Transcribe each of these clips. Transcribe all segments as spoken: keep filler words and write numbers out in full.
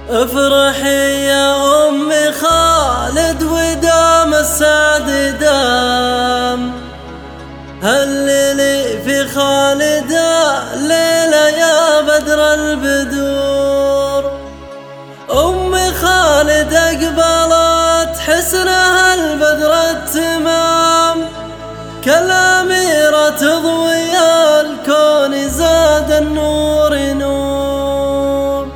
افرحي يا أم خالد ودام السعد دام، هللي في خالدة ليلة يا بدر البدور. أم خالد أقبلت حسنها البدر التمام، كالأميرة تضوي الكون زاد النور نور.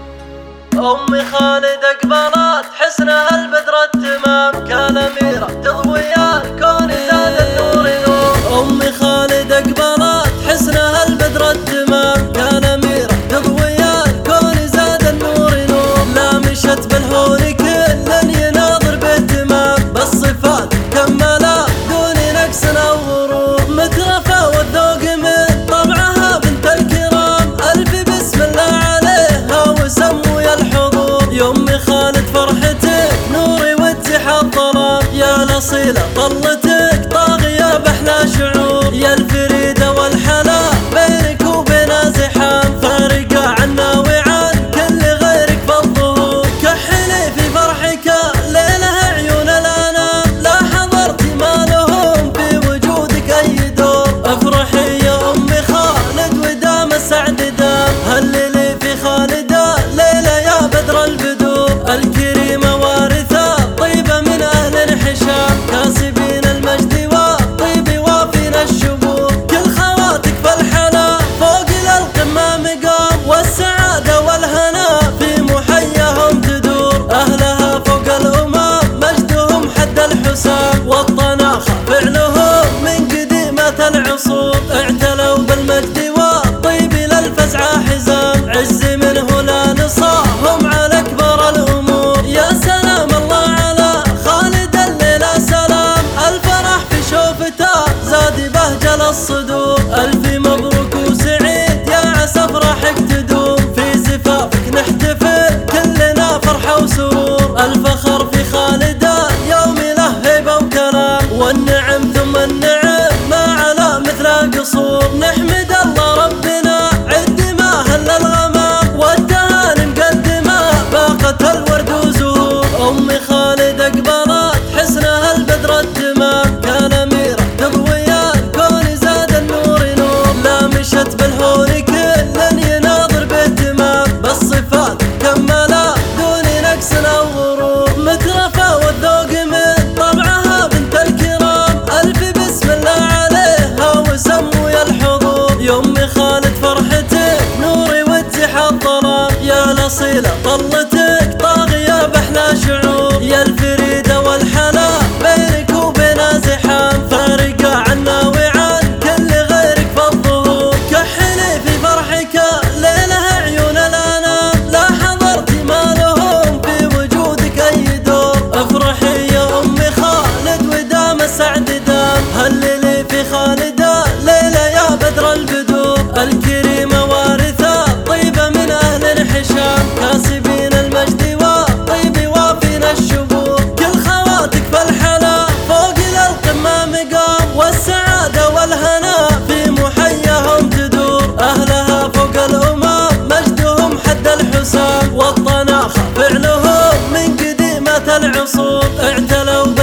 أم خالد أقبلت حسنها البدر التمام، كالأميرة تضوي الكون زاد النور نور. أم خالد أقبلت حسنها البدر التمام، كالأميرة تضوي الكون زاد النور نور. لا مشت بالهون كل يناظر باهتمام، بالصفات كملت دون نقص أو غرور. مترفة والذوق من طبعها بنت الكرام، ألف بسم الله عليها وسموا يا الحضور. يا أم خالد فرحتك نوري واتحاد ظلام، يا الأصيلة طلتك طاغية بأحلى شعور. يا الفريدة والحلا بينك وبين زحام، فارقة عنا وعن كل غيرك بالظهور. كحلي في فرحك ليلة عيون الأنام، لا حضرت ما لهم في وجودك أي دور. افرحي يا أم خالد ودام السعد دام، هللي في خالدة ليلة يا بدر البدور. الكريمة وارثة طيبة من أهل الحشام، كاسبين المجد والطيب وافين الشبور. كل خواتك فالحلا فوق للقمة مقام، والسعادة والهنا في محياهم تدور. أهلها فوق الأمم مجدهم حد الحسام، والطناخة فعلهم من قديمة العصور. اعتلوا بالمجد والطيب للفزعة حزام، عز منه لا نصاهم على أكبر الأمور. يا سلام الله على خالد الليلة سلام، الفرح في شوفته زاد بهجة للصدور. ألف مبروك وسعيد يا عسى افراحك تدوم، في زفافك نحتفل كلنا فرحة وسرور. الفخر في خالد اليوم له هيبة وكرام، والنعم ثم النعم ما على مثل قصور. نحمد الله ربنا عد ما هل الغمام، والتهاني مقدمة باقة الورد وزهور. أم خالد أقبلت حسنها البدر التمام، كالأميرة تضوي الكون زاد النور نور. لا مشت بالهون كل يناظر باهتمام، بالصفات كملت دون نقص أو غرور. مترفة والذوق من طبعها بنت الكرام، ألف بسم الله عليها وسموا يا الحضور. يا أم خالد فرحتك نوري واتحاد ظلام، يا الأصيلة طلتك طاغية بأحلى شعور. يا الفريدة والحلا بينك وبين زحام، فارقة عنا وعن كل غيرك بالظهور. كحلي في فرحك ليلة عيون الأنام، لا حضرت ما لهم في وجودك أي دور. افرحي يا أم خالد ودام السعد دام، هللي في خالدة ليلة يا بدر البدور. الكريمة وارثة طيبة من أهل الحشام، كاسبين المجد والطيب وافين الشبور. كل خواتك فالحلا فوق للقمة مقام، والسعادة والهنا في محياهم تدور. أهلها فوق الأمم مجدهم حد الحسام، والطناخة فعلهم من قديمة العصور. اعتلوا